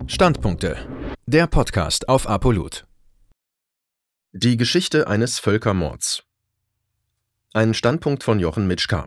Standpunkte. Der Podcast auf Apollut. Die Geschichte eines Völkermords. Ein Standpunkt von Jochen Mitschka.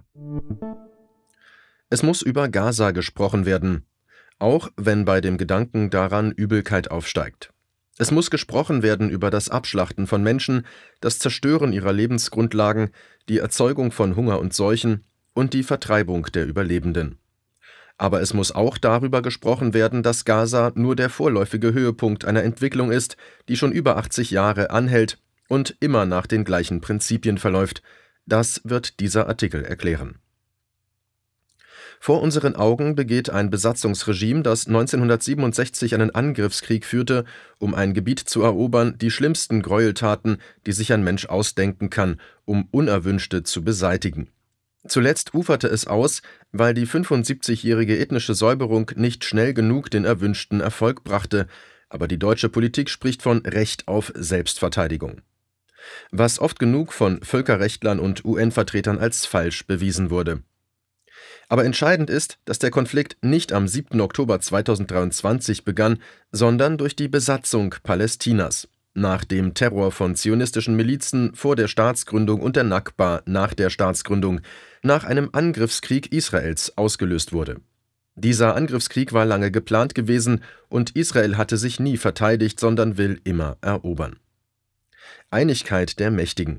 Es muss über Gaza gesprochen werden, auch wenn bei dem Gedanken daran Übelkeit aufsteigt. Es muss gesprochen werden über das Abschlachten von Menschen, das Zerstören ihrer Lebensgrundlagen, die Erzeugung von Hunger und Seuchen und die Vertreibung der Überlebenden. Aber es muss auch darüber gesprochen werden, dass Gaza nur der vorläufige Höhepunkt einer Entwicklung ist, die schon über 80 Jahre anhält und immer nach den gleichen Prinzipien verläuft. Das wird dieser Artikel erklären. Vor unseren Augen begeht ein Besatzungsregime, das 1967 einen Angriffskrieg führte, um ein Gebiet zu erobern, die schlimmsten Gräueltaten, die sich ein Mensch ausdenken kann, um Unerwünschte zu beseitigen. Zuletzt uferte es aus, weil die 75-jährige ethnische Säuberung nicht schnell genug den erwünschten Erfolg brachte, aber die deutsche Politik spricht von Recht auf Selbstverteidigung. Was oft genug von Völkerrechtlern und UN-Vertretern als falsch bewiesen wurde. Aber entscheidend ist, dass der Konflikt nicht am 7. Oktober 2023 begann, sondern durch die Besatzung Palästinas. Nach dem Terror von zionistischen Milizen vor der Staatsgründung und der Nakba nach der Staatsgründung, nach einem Angriffskrieg Israels ausgelöst wurde. Dieser Angriffskrieg war lange geplant gewesen und Israel hatte sich nie verteidigt, sondern will immer erobern. Einigkeit der Mächtigen.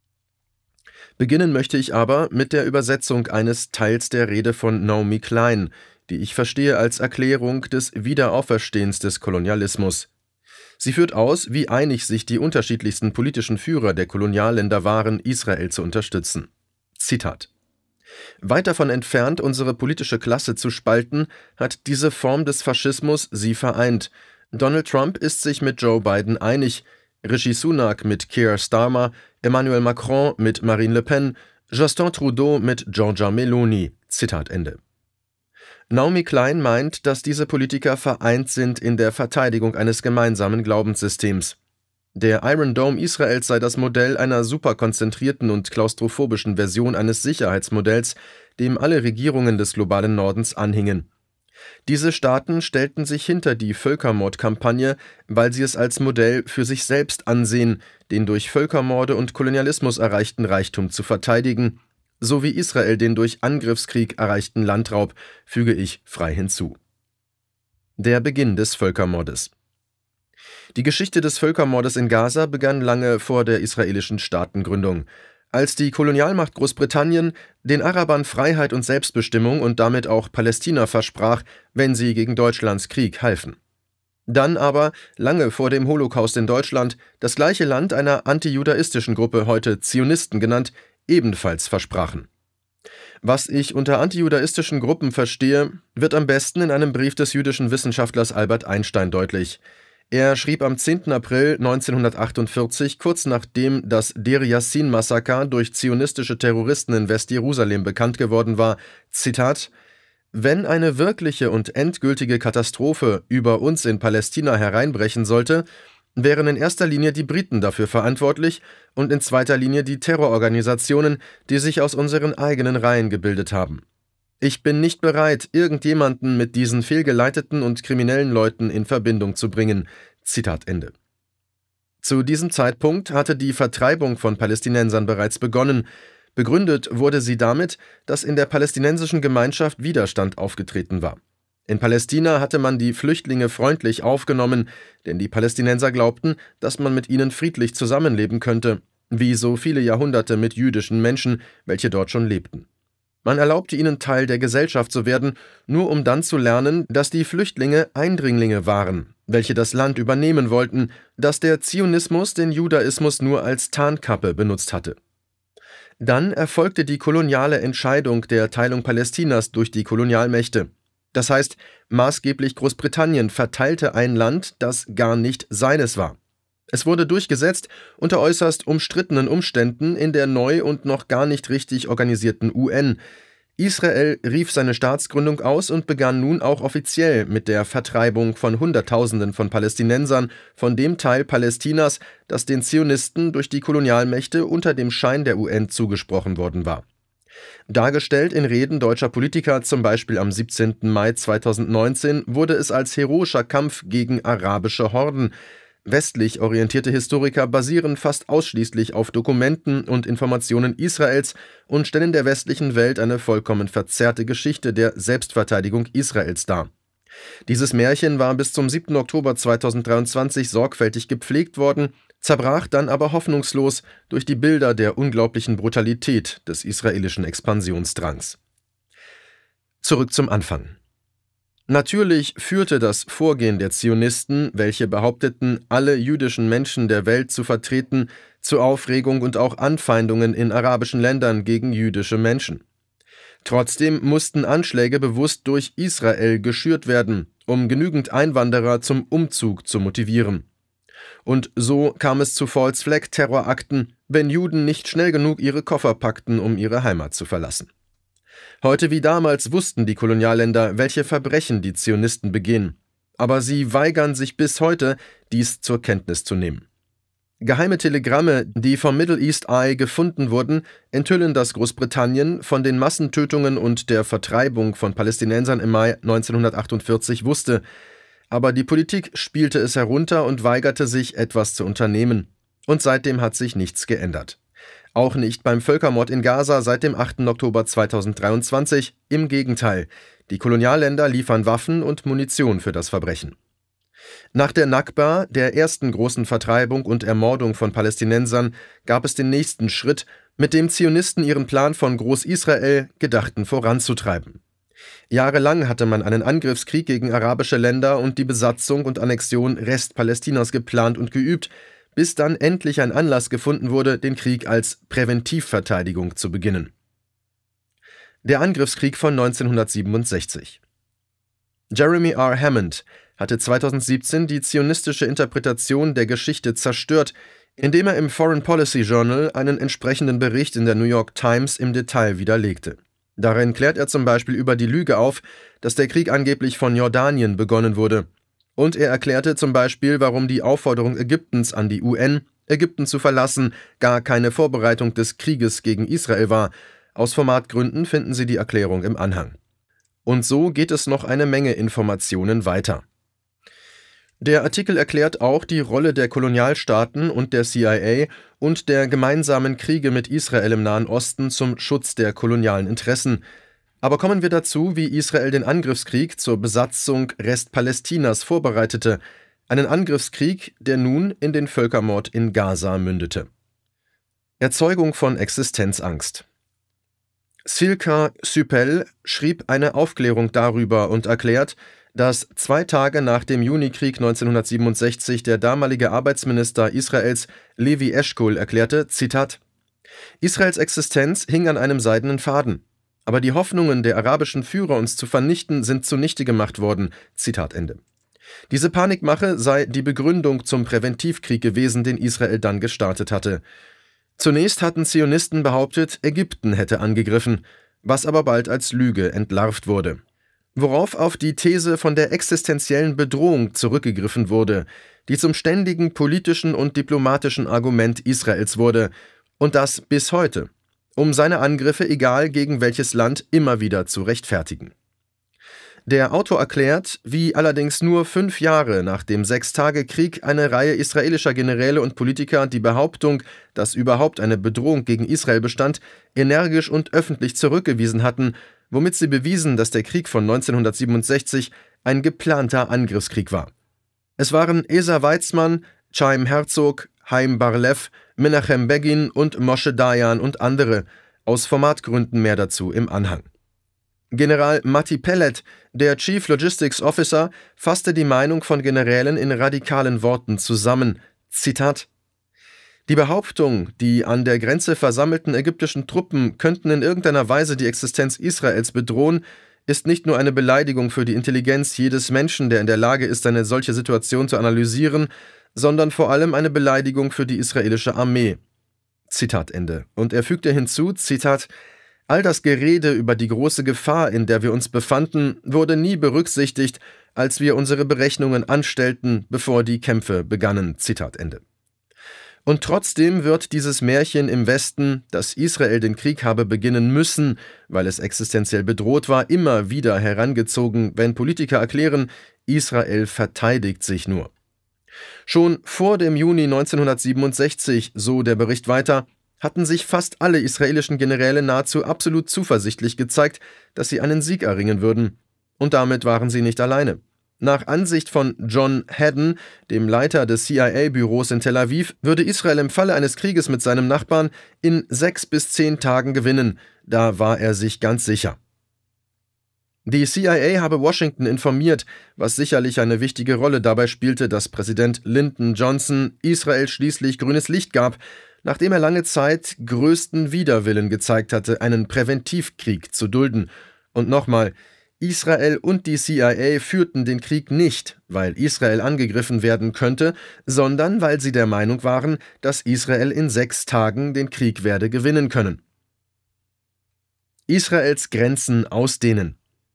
Beginnen möchte ich aber mit der Übersetzung eines Teils der Rede von Naomi Klein, die ich verstehe als Erklärung des Wiederauferstehens des Kolonialismus. Sie führt aus, wie einig sich die unterschiedlichsten politischen Führer der Kolonialländer waren, Israel zu unterstützen. Zitat: Weit davon entfernt, unsere politische Klasse zu spalten, hat diese Form des Faschismus sie vereint. Donald Trump ist sich mit Joe Biden einig, Rishi Sunak mit Keir Starmer, Emmanuel Macron mit Marine Le Pen, Justin Trudeau mit Giorgia Meloni. Zitat Ende. Naomi Klein meint, dass diese Politiker vereint sind in der Verteidigung eines gemeinsamen Glaubenssystems. Der Iron Dome Israels sei das Modell einer superkonzentrierten und klaustrophobischen Version eines Sicherheitsmodells, dem alle Regierungen des globalen Nordens anhingen. Diese Staaten stellten sich hinter die Völkermordkampagne, weil sie es als Modell für sich selbst ansehen, den durch Völkermorde und Kolonialismus erreichten Reichtum zu verteidigen, so wie Israel den durch Angriffskrieg erreichten Landraub, füge ich frei hinzu. Der Beginn des Völkermordes. Die Geschichte des Völkermordes in Gaza begann lange vor der israelischen Staatengründung, als die Kolonialmacht Großbritannien den Arabern Freiheit und Selbstbestimmung und damit auch Palästina versprach, wenn sie gegen Deutschlands Krieg halfen. Dann aber, lange vor dem Holocaust in Deutschland, das gleiche Land einer antijudaistischen Gruppe, heute Zionisten genannt, ebenfalls versprachen. Was ich unter antijudaistischen Gruppen verstehe, wird am besten in einem Brief des jüdischen Wissenschaftlers Albert Einstein deutlich. Er schrieb am 10. April 1948, kurz nachdem das Deir Yassin-Massaker durch zionistische Terroristen in Westjerusalem bekannt geworden war, Zitat: Wenn eine wirkliche und endgültige Katastrophe über uns in Palästina hereinbrechen sollte, wären in erster Linie die Briten dafür verantwortlich und in zweiter Linie die Terrororganisationen, die sich aus unseren eigenen Reihen gebildet haben. Ich bin nicht bereit, irgendjemanden mit diesen fehlgeleiteten und kriminellen Leuten in Verbindung zu bringen. Zitat Ende. Zu diesem Zeitpunkt hatte die Vertreibung von Palästinensern bereits begonnen. Begründet wurde sie damit, dass in der palästinensischen Gemeinschaft Widerstand aufgetreten war. In Palästina hatte man die Flüchtlinge freundlich aufgenommen, denn die Palästinenser glaubten, dass man mit ihnen friedlich zusammenleben könnte, wie so viele Jahrhunderte mit jüdischen Menschen, welche dort schon lebten. Man erlaubte ihnen, Teil der Gesellschaft zu werden, nur um dann zu lernen, dass die Flüchtlinge Eindringlinge waren, welche das Land übernehmen wollten, dass der Zionismus den Judaismus nur als Tarnkappe benutzt hatte. Dann erfolgte die koloniale Entscheidung der Teilung Palästinas durch die Kolonialmächte. Das heißt, maßgeblich Großbritannien verteilte ein Land, das gar nicht seines war. Es wurde durchgesetzt unter äußerst umstrittenen Umständen in der neu und noch gar nicht richtig organisierten UN. Israel rief seine Staatsgründung aus und begann nun auch offiziell mit der Vertreibung von Hunderttausenden von Palästinensern von dem Teil Palästinas, das den Zionisten durch die Kolonialmächte unter dem Schein der UN zugesprochen worden war. Dargestellt in Reden deutscher Politiker, zum Beispiel am 17. Mai 2019, wurde es als heroischer Kampf gegen arabische Horden. Westlich orientierte Historiker basieren fast ausschließlich auf Dokumenten und Informationen Israels und stellen der westlichen Welt eine vollkommen verzerrte Geschichte der Selbstverteidigung Israels dar. Dieses Märchen war bis zum 7. Oktober 2023 sorgfältig gepflegt worden, zerbrach dann aber hoffnungslos durch die Bilder der unglaublichen Brutalität des israelischen Expansionsdrangs. Zurück zum Anfang. Natürlich führte das Vorgehen der Zionisten, welche behaupteten, alle jüdischen Menschen der Welt zu vertreten, zu Aufregung und auch Anfeindungen in arabischen Ländern gegen jüdische Menschen. Trotzdem mussten Anschläge bewusst durch Israel geschürt werden, um genügend Einwanderer zum Umzug zu motivieren. Und so kam es zu False-Flag-Terrorakten, wenn Juden nicht schnell genug ihre Koffer packten, um ihre Heimat zu verlassen. Heute wie damals wussten die Kolonialländer, welche Verbrechen die Zionisten begehen, aber sie weigern sich bis heute, dies zur Kenntnis zu nehmen. Geheime Telegramme, die vom Middle East Eye gefunden wurden, enthüllen, dass Großbritannien von den Massentötungen und der Vertreibung von Palästinensern im Mai 1948 wusste, aber die Politik spielte es herunter und weigerte sich, etwas zu unternehmen. Und seitdem hat sich nichts geändert. Auch nicht beim Völkermord in Gaza seit dem 8. Oktober 2023, im Gegenteil, die Kolonialländer liefern Waffen und Munition für das Verbrechen. Nach der Nakba, der ersten großen Vertreibung und Ermordung von Palästinensern, gab es den nächsten Schritt, mit dem Zionisten ihren Plan von Groß-Israel gedachten voranzutreiben. Jahrelang hatte man einen Angriffskrieg gegen arabische Länder und die Besatzung und Annexion Restpalästinas geplant und geübt, bis dann endlich ein Anlass gefunden wurde, den Krieg als Präventivverteidigung zu beginnen. Der Angriffskrieg von 1967. Jeremy R. Hammond hatte 2017 die zionistische Interpretation der Geschichte zerstört, indem er im Foreign Policy Journal einen entsprechenden Bericht in der New York Times im Detail widerlegte. Darin klärt er zum Beispiel über die Lüge auf, dass der Krieg angeblich von Jordanien begonnen wurde. Und er erklärte zum Beispiel, warum die Aufforderung Ägyptens an die UN, Ägypten zu verlassen, gar keine Vorbereitung des Krieges gegen Israel war. Aus Formatgründen finden Sie die Erklärung im Anhang. Und so geht es noch eine Menge Informationen weiter. Der Artikel erklärt auch die Rolle der Kolonialstaaten und der CIA und der gemeinsamen Kriege mit Israel im Nahen Osten zum Schutz der kolonialen Interessen. Aber kommen wir dazu, wie Israel den Angriffskrieg zur Besatzung Restpalästinas vorbereitete, einen Angriffskrieg, der nun in den Völkermord in Gaza mündete. Erzeugung von Existenzangst. Silka Süpel schrieb eine Aufklärung darüber und erklärt, dass 2 Tage nach dem Junikrieg 1967 der damalige Arbeitsminister Israels Levi Eshkol erklärte, Zitat: Israels Existenz hing an einem seidenen Faden. Aber die Hoffnungen der arabischen Führer, uns zu vernichten, sind zunichte gemacht worden. Zitat Ende. Diese Panikmache sei die Begründung zum Präventivkrieg gewesen, den Israel dann gestartet hatte. Zunächst hatten Zionisten behauptet, Ägypten hätte angegriffen, was aber bald als Lüge entlarvt wurde. Worauf auf die These von der existenziellen Bedrohung zurückgegriffen wurde, die zum ständigen politischen und diplomatischen Argument Israels wurde, und das bis heute, um seine Angriffe, egal gegen welches Land, immer wieder zu rechtfertigen. Der Autor erklärt, wie allerdings nur 5 Jahre nach dem Sechstagekrieg eine Reihe israelischer Generäle und Politiker die Behauptung, dass überhaupt eine Bedrohung gegen Israel bestand, energisch und öffentlich zurückgewiesen hatten, womit sie bewiesen, dass der Krieg von 1967 ein geplanter Angriffskrieg war. Es waren Ezer Weizmann, Chaim Herzog, Haim Bar-Lev, Menachem Begin und Moshe Dayan und andere. Aus Formatgründen mehr dazu im Anhang. General Matti Pellet, der Chief Logistics Officer, fasste die Meinung von Generälen in radikalen Worten zusammen. Zitat: Die Behauptung, die an der Grenze versammelten ägyptischen Truppen könnten in irgendeiner Weise die Existenz Israels bedrohen, ist nicht nur eine Beleidigung für die Intelligenz jedes Menschen, der in der Lage ist, eine solche Situation zu analysieren, sondern vor allem eine Beleidigung für die israelische Armee. Zitat Ende. Und er fügte hinzu, Zitat: All das Gerede über die große Gefahr, in der wir uns befanden, wurde nie berücksichtigt, als wir unsere Berechnungen anstellten, bevor die Kämpfe begannen. Zitat Ende. Und trotzdem wird dieses Märchen im Westen, dass Israel den Krieg habe beginnen müssen, weil es existenziell bedroht war, immer wieder herangezogen, wenn Politiker erklären, Israel verteidigt sich nur. Schon vor dem Juni 1967, so der Bericht weiter, hatten sich fast alle israelischen Generäle nahezu absolut zuversichtlich gezeigt, dass sie einen Sieg erringen würden. Und damit waren sie nicht alleine. Nach Ansicht von John Haddon, dem Leiter des CIA-Büros in Tel Aviv, würde Israel im Falle eines Krieges mit seinem Nachbarn in 6 bis 10 Tagen gewinnen. Da war er sich ganz sicher. Die CIA habe Washington informiert, was sicherlich eine wichtige Rolle dabei spielte, dass Präsident Lyndon Johnson Israel schließlich grünes Licht gab, nachdem er lange Zeit größten Widerwillen gezeigt hatte, einen Präventivkrieg zu dulden. Und nochmal, Israel und die CIA führten den Krieg nicht, weil Israel angegriffen werden könnte, sondern weil sie der Meinung waren, dass Israel in 6 Tagen den Krieg werde gewinnen können. Israels Grenzen ausdehnen.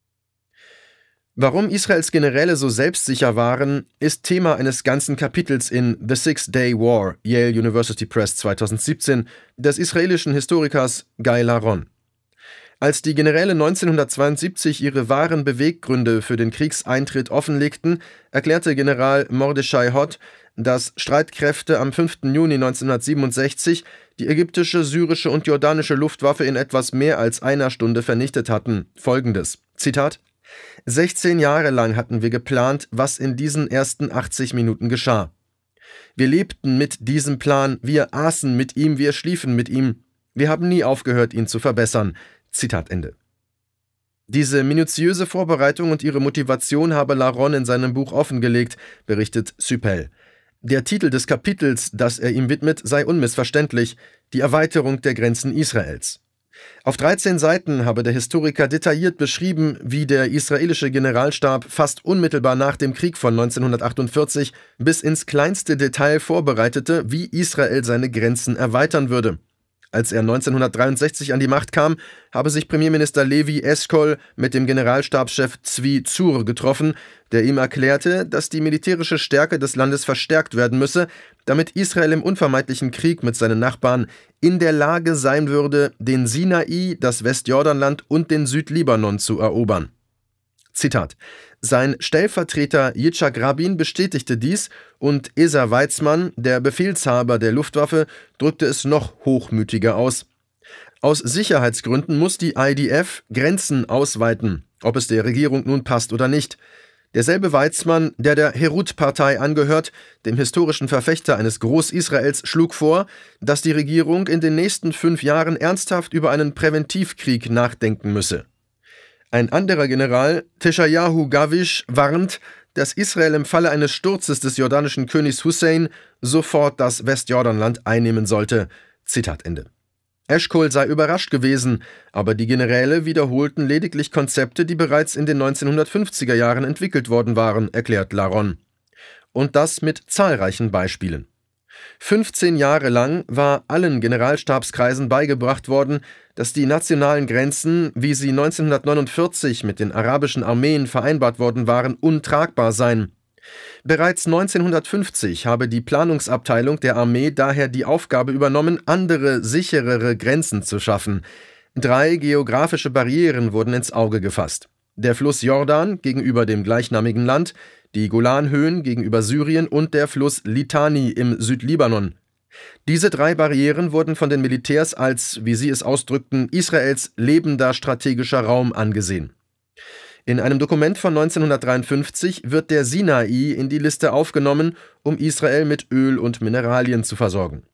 Warum Israels Generäle so selbstsicher waren, ist Thema eines ganzen Kapitels in The Six-Day War, Yale University Press 2017, des israelischen Historikers Guy Laron. Als die Generäle 1972 ihre wahren Beweggründe für den Kriegseintritt offenlegten, erklärte General Mordechai Hod, dass Streitkräfte am 5. Juni 1967 die ägyptische, syrische und jordanische Luftwaffe in etwas mehr als einer Stunde vernichtet hatten. Folgendes, Zitat: 16 Jahre lang hatten wir geplant, was in diesen ersten 80 Minuten geschah. Wir lebten mit diesem Plan, wir aßen mit ihm, wir schliefen mit ihm. Wir haben nie aufgehört, ihn zu verbessern. Zitat Ende. Diese minutiöse Vorbereitung und ihre Motivation habe Laron in seinem Buch offengelegt, berichtet Süppel. Der Titel des Kapitels, das er ihm widmet, sei unmissverständlich: Die Erweiterung der Grenzen Israels. Auf 13 Seiten habe der Historiker detailliert beschrieben, wie der israelische Generalstab fast unmittelbar nach dem Krieg von 1948 bis ins kleinste Detail vorbereitete, wie Israel seine Grenzen erweitern würde. Als er 1963 an die Macht kam, habe sich Premierminister Levi Eshkol mit dem Generalstabschef Zvi Tzur getroffen, der ihm erklärte, dass die militärische Stärke des Landes verstärkt werden müsse, damit Israel im unvermeidlichen Krieg mit seinen Nachbarn in der Lage sein würde, den Sinai, das Westjordanland und den Südlibanon zu erobern. Zitat: Sein Stellvertreter Yitzhak Rabin bestätigte dies und Ezer Weizmann, der Befehlshaber der Luftwaffe, drückte es noch hochmütiger aus. Aus Sicherheitsgründen muss die IDF Grenzen ausweiten, ob es der Regierung nun passt oder nicht. Derselbe Weizmann, der Herut-Partei angehört, dem historischen Verfechter eines Groß-Israels, schlug vor, dass die Regierung in den nächsten 5 Jahren ernsthaft über einen Präventivkrieg nachdenken müsse. Ein anderer General, Teshayahu Gavish, warnt, dass Israel im Falle eines Sturzes des jordanischen Königs Hussein sofort das Westjordanland einnehmen sollte. Zitat Ende. Eshkol sei überrascht gewesen, aber die Generäle wiederholten lediglich Konzepte, die bereits in den 1950er Jahren entwickelt worden waren, erklärt Laron. Und das mit zahlreichen Beispielen. 15 Jahre lang war allen Generalstabskreisen beigebracht worden, dass die nationalen Grenzen, wie sie 1949 mit den arabischen Armeen vereinbart worden waren, untragbar seien. Bereits 1950 habe die Planungsabteilung der Armee daher die Aufgabe übernommen, andere, sicherere Grenzen zu schaffen. 3 geografische Barrieren wurden ins Auge gefasst: Der Fluss Jordan gegenüber dem gleichnamigen Land, die Golanhöhen gegenüber Syrien und der Fluss Litani im Südlibanon. Diese 3 Barrieren wurden von den Militärs als, wie sie es ausdrückten, Israels lebender strategischer Raum angesehen. In einem Dokument von 1953 wird der Sinai in die Liste aufgenommen, um Israel mit Öl und Mineralien zu versorgen.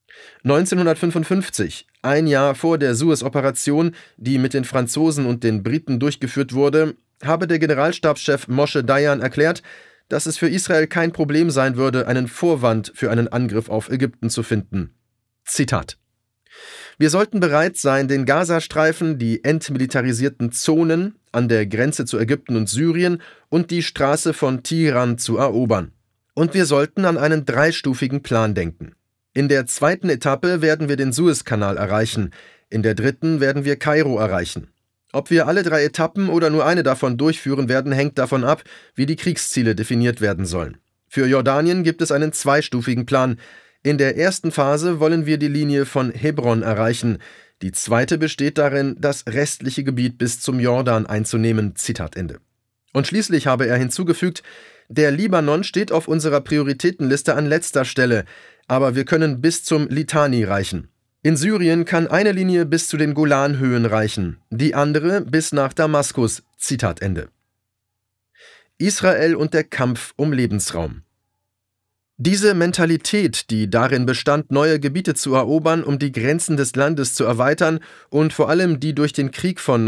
1955, ein Jahr vor der Suez-Operation, die mit den Franzosen und den Briten durchgeführt wurde, habe der Generalstabschef Moshe Dayan erklärt, dass es für Israel kein Problem sein würde, einen Vorwand für einen Angriff auf Ägypten zu finden. Zitat: Wir sollten bereit sein, den Gazastreifen, die entmilitarisierten Zonen an der Grenze zu Ägypten und Syrien und die Straße von Tiran zu erobern. Und wir sollten an einen 3-stufigen Plan denken. In der 2. Etappe werden wir den Suezkanal erreichen, in der 3. werden wir Kairo erreichen. Ob wir alle 3 Etappen oder nur eine davon durchführen werden, hängt davon ab, wie die Kriegsziele definiert werden sollen. Für Jordanien gibt es einen 2-stufigen Plan. In der ersten Phase wollen wir die Linie von Hebron erreichen. Die zweite besteht darin, das restliche Gebiet bis zum Jordan einzunehmen. Zitat Ende. Und schließlich habe er hinzugefügt, der Libanon steht auf unserer Prioritätenliste an letzter Stelle, aber wir können bis zum Litani reichen. In Syrien kann eine Linie bis zu den Golanhöhen reichen, die andere bis nach Damaskus. Zitat Ende. Israel und der Kampf um Lebensraum. Diese Mentalität, die darin bestand, neue Gebiete zu erobern, um die Grenzen des Landes zu erweitern und vor allem die durch den Krieg von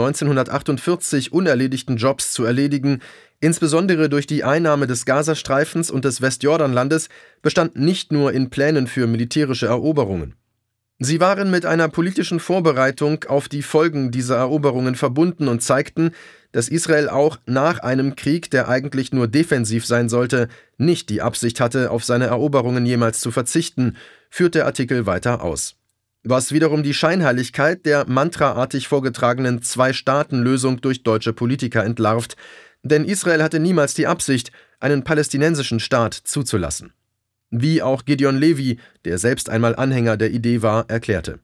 1948 unerledigten Jobs zu erledigen, insbesondere durch die Einnahme des Gazastreifens und des Westjordanlandes, bestand nicht nur in Plänen für militärische Eroberungen. Sie waren mit einer politischen Vorbereitung auf die Folgen dieser Eroberungen verbunden und zeigten, dass Israel auch nach einem Krieg, der eigentlich nur defensiv sein sollte, nicht die Absicht hatte, auf seine Eroberungen jemals zu verzichten, führt der Artikel weiter aus. Was wiederum die Scheinheiligkeit der mantraartig vorgetragenen Zwei-Staaten-Lösung durch deutsche Politiker entlarvt, denn Israel hatte niemals die Absicht, einen palästinensischen Staat zuzulassen. Wie auch Gideon Levy, der selbst einmal Anhänger der Idee war, erklärte.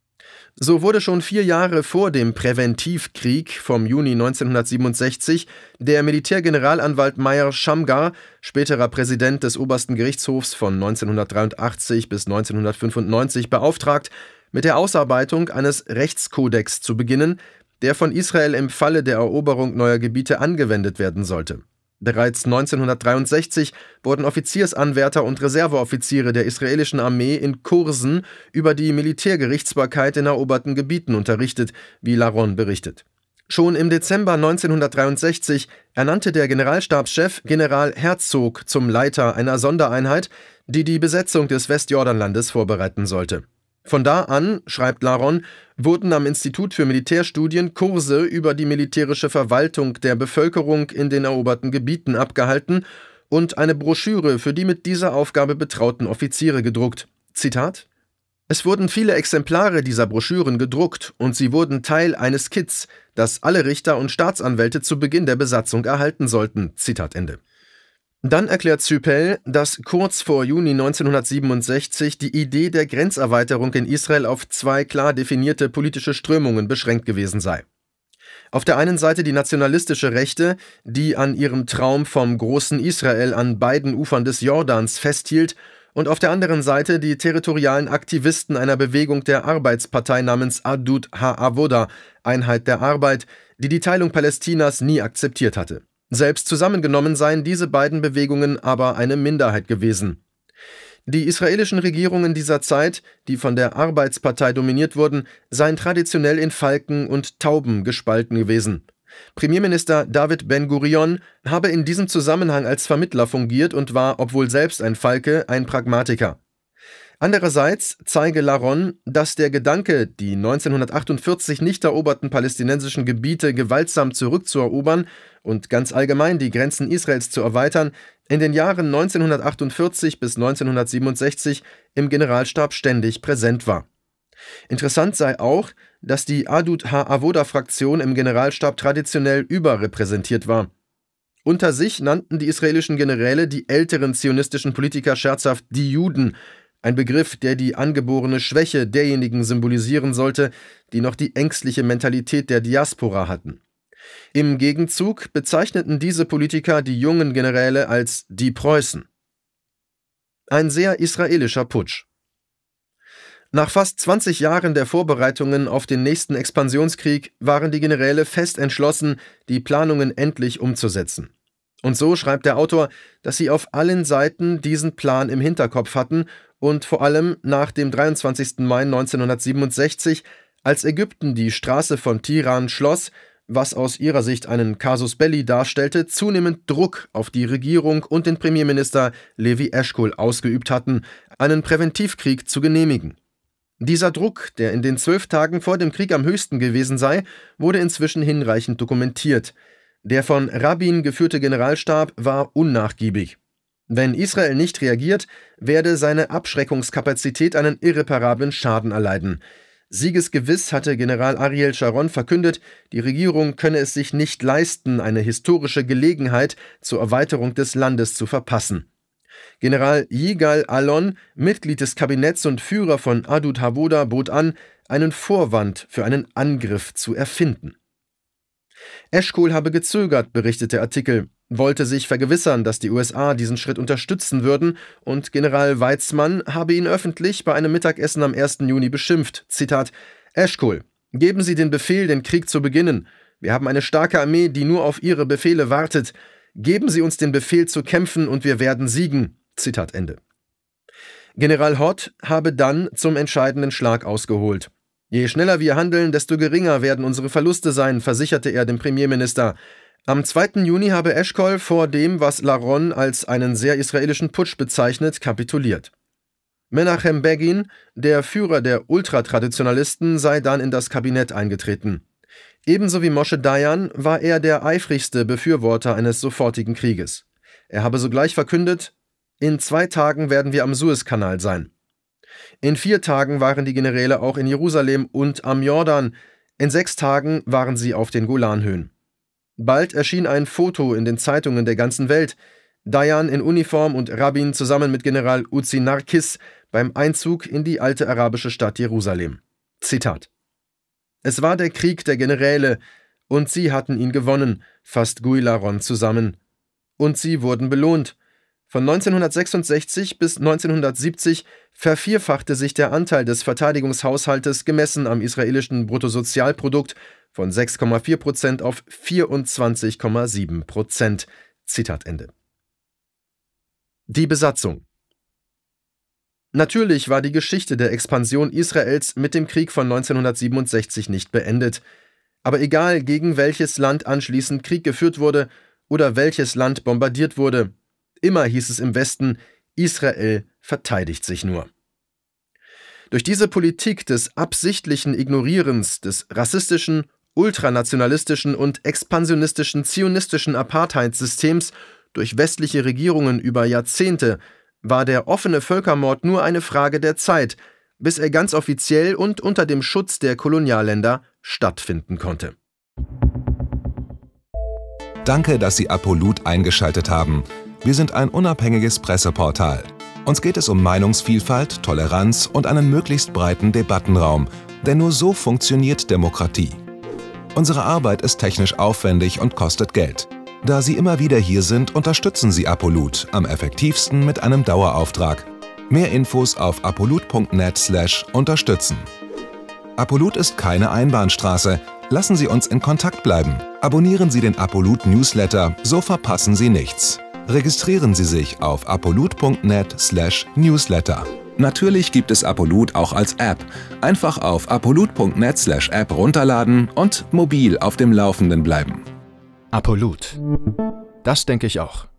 So wurde schon 4 Jahre vor dem Präventivkrieg vom Juni 1967 der Militärgeneralanwalt Meir Shamgar, späterer Präsident des Obersten Gerichtshofs von 1983 bis 1995, beauftragt, mit der Ausarbeitung eines Rechtskodex zu beginnen, der von Israel im Falle der Eroberung neuer Gebiete angewendet werden sollte. Bereits 1963 wurden Offiziersanwärter und Reserveoffiziere der israelischen Armee in Kursen über die Militärgerichtsbarkeit in eroberten Gebieten unterrichtet, wie Laron berichtet. Schon im Dezember 1963 ernannte der Generalstabschef General Herzog zum Leiter einer Sondereinheit, die die Besetzung des Westjordanlandes vorbereiten sollte. Von da an, schreibt Laron, wurden am Institut für Militärstudien Kurse über die militärische Verwaltung der Bevölkerung in den eroberten Gebieten abgehalten und eine Broschüre für die mit dieser Aufgabe betrauten Offiziere gedruckt. Zitat: Es wurden viele Exemplare dieser Broschüren gedruckt und sie wurden Teil eines Kits, das alle Richter und Staatsanwälte zu Beginn der Besatzung erhalten sollten. Zitat Ende. Dann erklärt Zypel, dass kurz vor Juni 1967 die Idee der Grenzerweiterung in Israel auf 2 klar definierte politische Strömungen beschränkt gewesen sei. Auf der einen Seite die nationalistische Rechte, die an ihrem Traum vom großen Israel an beiden Ufern des Jordans festhielt, und auf der anderen Seite die territorialen Aktivisten einer Bewegung der Arbeitspartei namens Adut HaAvoda, Einheit der Arbeit, die die Teilung Palästinas nie akzeptiert hatte. Selbst zusammengenommen seien diese beiden Bewegungen aber eine Minderheit gewesen. Die israelischen Regierungen dieser Zeit, die von der Arbeitspartei dominiert wurden, seien traditionell in Falken und Tauben gespalten gewesen. Premierminister David Ben-Gurion habe in diesem Zusammenhang als Vermittler fungiert und war, obwohl selbst ein Falke, ein Pragmatiker. Andererseits zeige Laron, dass der Gedanke, die 1948 nicht eroberten palästinensischen Gebiete gewaltsam zurückzuerobern und ganz allgemein die Grenzen Israels zu erweitern, in den Jahren 1948 bis 1967 im Generalstab ständig präsent war. Interessant sei auch, dass die Adut HaAvoda-Fraktion im Generalstab traditionell überrepräsentiert war. Unter sich nannten die israelischen Generäle die älteren zionistischen Politiker scherzhaft die Juden, ein Begriff, der die angeborene Schwäche derjenigen symbolisieren sollte, die noch die ängstliche Mentalität der Diaspora hatten. Im Gegenzug bezeichneten diese Politiker die jungen Generäle als die Preußen. Ein sehr israelischer Putsch. Nach fast 20 Jahren der Vorbereitungen auf den nächsten Expansionskrieg waren die Generäle fest entschlossen, die Planungen endlich umzusetzen. Und so schreibt der Autor, dass sie auf allen Seiten diesen Plan im Hinterkopf hatten und vor allem nach dem 23. Mai 1967, als Ägypten die Straße von Tiran schloss, was aus ihrer Sicht einen Casus Belli darstellte, zunehmend Druck auf die Regierung und den Premierminister Levi Eshkol ausgeübt hatten, einen Präventivkrieg zu genehmigen. Dieser Druck, der in den 12 Tagen vor dem Krieg am höchsten gewesen sei, wurde inzwischen hinreichend dokumentiert. Der von Rabin geführte Generalstab war unnachgiebig. Wenn Israel nicht reagiert, werde seine Abschreckungskapazität einen irreparablen Schaden erleiden. Siegesgewiss hatte General Ariel Sharon verkündet, die Regierung könne es sich nicht leisten, eine historische Gelegenheit zur Erweiterung des Landes zu verpassen. General Yigal Allon, Mitglied des Kabinetts und Führer von Adut Havoda, bot an, einen Vorwand für einen Angriff zu erfinden. Eshkol habe gezögert, berichtet der Artikel, wollte sich vergewissern, dass die USA diesen Schritt unterstützen würden, und General Weizmann habe ihn öffentlich bei einem Mittagessen am 1. Juni beschimpft. Zitat: Eshkol, geben Sie den Befehl, den Krieg zu beginnen. Wir haben eine starke Armee, die nur auf Ihre Befehle wartet. Geben Sie uns den Befehl zu kämpfen und wir werden siegen. Zitat Ende. General Hott habe dann zum entscheidenden Schlag ausgeholt. Je schneller wir handeln, desto geringer werden unsere Verluste sein, versicherte er dem Premierminister. Am 2. Juni habe Eshkol vor dem, was Laron als einen sehr israelischen Putsch bezeichnet, kapituliert. Menachem Begin, der Führer der Ultratraditionalisten, sei dann in das Kabinett eingetreten. Ebenso wie Moshe Dayan war er der eifrigste Befürworter eines sofortigen Krieges. Er habe sogleich verkündet: In 2 Tagen werden wir am Suezkanal sein. In 4 Tagen waren die Generäle auch in Jerusalem und am Jordan. In 6 Tagen waren sie auf den Golanhöhen. Bald erschien ein Foto in den Zeitungen der ganzen Welt. Dayan in Uniform und Rabin zusammen mit General Uzi Narkis beim Einzug in die alte arabische Stadt Jerusalem. Zitat: Es war der Krieg der Generäle, und sie hatten ihn gewonnen, fasst Guy Laron zusammen. Und sie wurden belohnt. Von 1966 bis 1970 vervierfachte sich der Anteil des Verteidigungshaushaltes gemessen am israelischen Bruttosozialprodukt von 6,4% auf 24,7%. Zitat Ende. Die Besatzung. Natürlich war die Geschichte der Expansion Israels mit dem Krieg von 1967 nicht beendet. Aber egal, gegen welches Land anschließend Krieg geführt wurde oder welches Land bombardiert wurde, immer hieß es im Westen, Israel verteidigt sich nur. Durch diese Politik des absichtlichen Ignorierens des rassistischen, ultranationalistischen und expansionistischen zionistischen Apartheidssystems durch westliche Regierungen über Jahrzehnte war der offene Völkermord nur eine Frage der Zeit, bis er ganz offiziell und unter dem Schutz der Kolonialländer stattfinden konnte. Danke, dass Sie Apolut eingeschaltet haben. Wir sind ein unabhängiges Presseportal. Uns geht es um Meinungsvielfalt, Toleranz und einen möglichst breiten Debattenraum, denn nur so funktioniert Demokratie. Unsere Arbeit ist technisch aufwendig und kostet Geld. Da Sie immer wieder hier sind, unterstützen Sie Apolut am effektivsten mit einem Dauerauftrag. Mehr Infos auf apolut.net/unterstützen. Apolut ist keine Einbahnstraße. Lassen Sie uns in Kontakt bleiben. Abonnieren Sie den Apolut Newsletter, so verpassen Sie nichts. Registrieren Sie sich auf apolut.net/newsletter. Natürlich gibt es Apolut auch als App. Einfach auf apolut.net/app runterladen und mobil auf dem Laufenden bleiben. Apolut. Das denke ich auch.